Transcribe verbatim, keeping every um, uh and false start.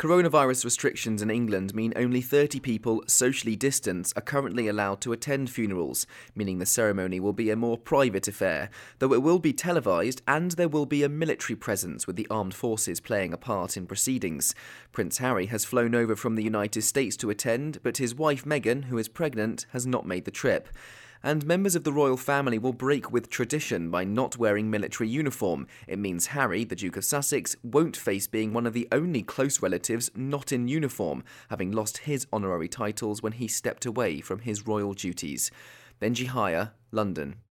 Coronavirus restrictions in England mean only thirty people socially distanced are currently allowed to attend funerals, meaning the ceremony will be a more private affair, though it will be televised and there will be a military presence with the armed forces playing a part in proceedings. Prince Harry has flown over from the United States to attend, but his wife Meghan, who is pregnant, has not made the trip. And members of the royal family will break with tradition by not wearing military uniform. It means Harry, the Duke of Sussex, won't face being one of the only close relatives not in uniform, having lost his honorary titles when he stepped away from his royal duties. Benji Hire, London.